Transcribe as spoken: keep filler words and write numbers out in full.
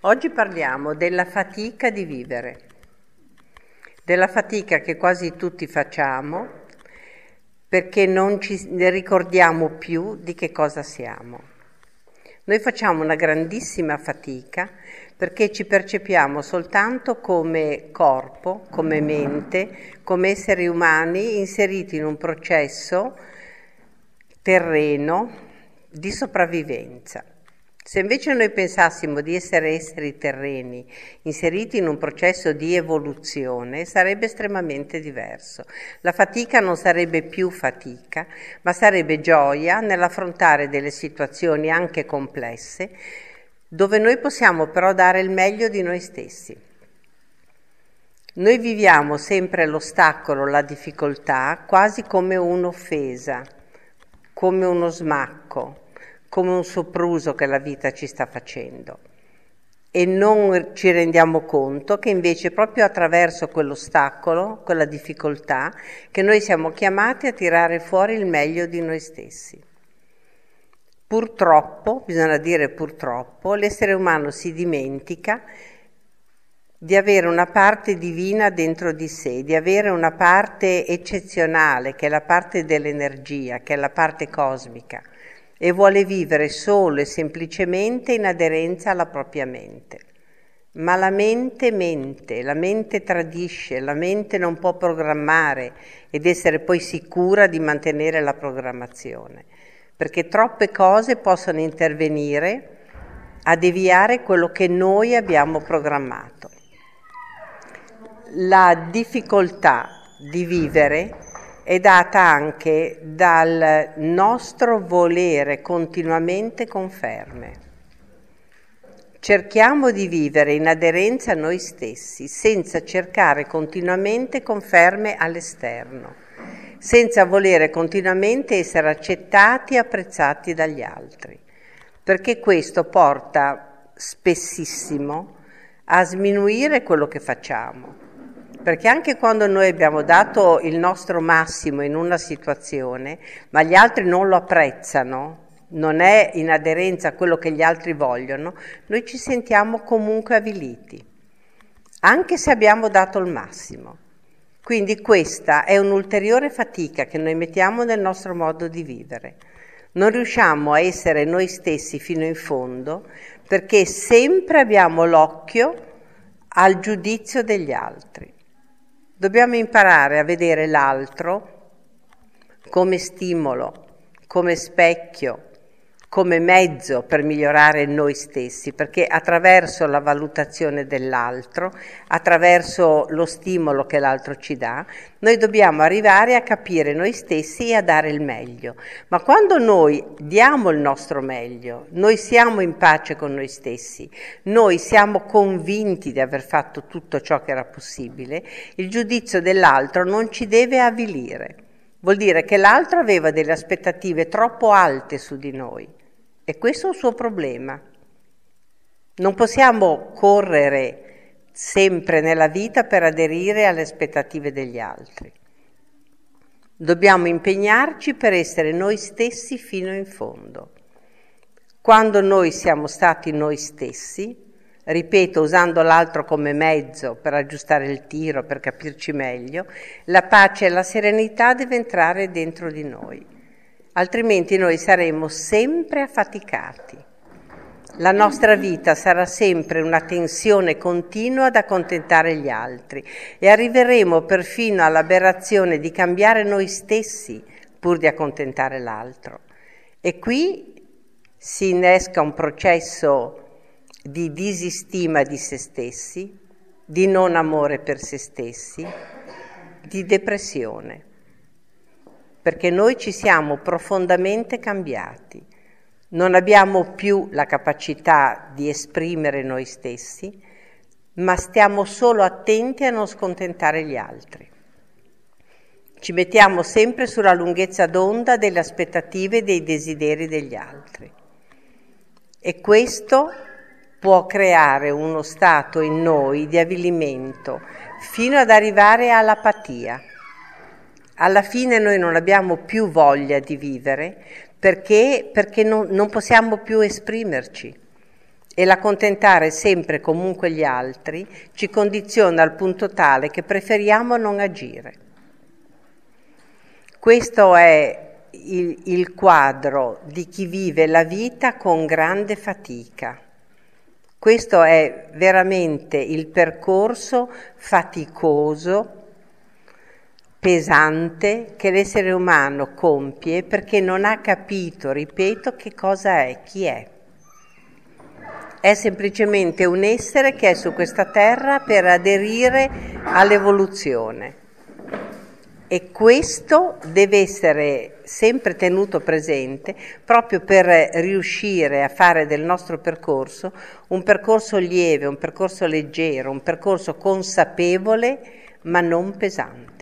Oggi parliamo della fatica di vivere, della fatica che quasi tutti facciamo perché non ci ne ricordiamo più di che cosa siamo. Noi facciamo una grandissima fatica perché ci percepiamo soltanto come corpo, come mente, come esseri umani inseriti in un processo terreno di sopravvivenza. Se invece noi pensassimo di essere esseri terreni inseriti in un processo di evoluzione, sarebbe estremamente diverso. La fatica non sarebbe più fatica, ma sarebbe gioia nell'affrontare delle situazioni anche complesse, dove noi possiamo però dare il meglio di noi stessi. Noi viviamo sempre l'ostacolo, la difficoltà, quasi come un'offesa, come uno smacco, come un sopruso che la vita ci sta facendo, e non ci rendiamo conto che invece proprio attraverso quell'ostacolo, quella difficoltà, che noi siamo chiamati a tirare fuori il meglio di noi stessi. Purtroppo, bisogna dire purtroppo, l'essere umano si dimentica di avere una parte divina dentro di sé, di avere una parte eccezionale, che è la parte dell'energia, che è la parte cosmica, e vuole vivere solo e semplicemente in aderenza alla propria mente. Ma la mente mente, la mente tradisce, la mente non può programmare ed essere poi sicura di mantenere la programmazione, perché troppe cose possono intervenire a deviare quello che noi abbiamo programmato. La difficoltà di vivere è data anche dal nostro volere continuamente conferme. Cerchiamo di vivere in aderenza a noi stessi, senza cercare continuamente conferme all'esterno, senza volere continuamente essere accettati e apprezzati dagli altri, perché questo porta spessissimo a sminuire quello che facciamo. Perché anche quando noi abbiamo dato il nostro massimo in una situazione, ma gli altri non lo apprezzano, non è in aderenza a quello che gli altri vogliono, noi ci sentiamo comunque avviliti, anche se abbiamo dato il massimo. Quindi questa è un'ulteriore fatica che noi mettiamo nel nostro modo di vivere. Non riusciamo a essere noi stessi fino in fondo perché sempre abbiamo l'occhio al giudizio degli altri. Dobbiamo imparare a vedere l'altro come stimolo, come specchio, come mezzo per migliorare noi stessi, perché attraverso la valutazione dell'altro, attraverso lo stimolo che l'altro ci dà, noi dobbiamo arrivare a capire noi stessi e a dare il meglio. Ma quando noi diamo il nostro meglio, noi siamo in pace con noi stessi, noi siamo convinti di aver fatto tutto ciò che era possibile, il giudizio dell'altro non ci deve avvilire. Vuol dire che l'altro aveva delle aspettative troppo alte su di noi. E questo è un suo problema. Non possiamo correre sempre nella vita per aderire alle aspettative degli altri. Dobbiamo impegnarci per essere noi stessi fino in fondo. Quando noi siamo stati noi stessi, ripeto, usando l'altro come mezzo per aggiustare il tiro, per capirci meglio, la pace e la serenità deve entrare dentro di noi. Altrimenti noi saremo sempre affaticati. La nostra vita sarà sempre una tensione continua ad accontentare gli altri e arriveremo perfino all'aberrazione di cambiare noi stessi pur di accontentare l'altro. E qui si innesca un processo di disistima di se stessi, di non amore per se stessi, di depressione. Perché noi ci siamo profondamente cambiati, non abbiamo più la capacità di esprimere noi stessi, ma stiamo solo attenti a non scontentare gli altri. Ci mettiamo sempre sulla lunghezza d'onda delle aspettative e dei desideri degli altri. E questo può creare uno stato in noi di avvilimento fino ad arrivare all'apatia. Alla fine noi non abbiamo più voglia di vivere perché, perché non, non possiamo più esprimerci. e l'accontentare sempre e comunque gli altri ci condiziona al punto tale che preferiamo non agire. Questo è il, il quadro di chi vive la vita con grande fatica. Questo è veramente il percorso faticoso, pesante, che l'essere umano compie perché non ha capito, ripeto, che cosa è, chi è. È semplicemente un essere che è su questa terra per aderire all'evoluzione. E questo deve essere sempre tenuto presente proprio per riuscire a fare del nostro percorso un percorso lieve, un percorso leggero, un percorso consapevole ma non pesante.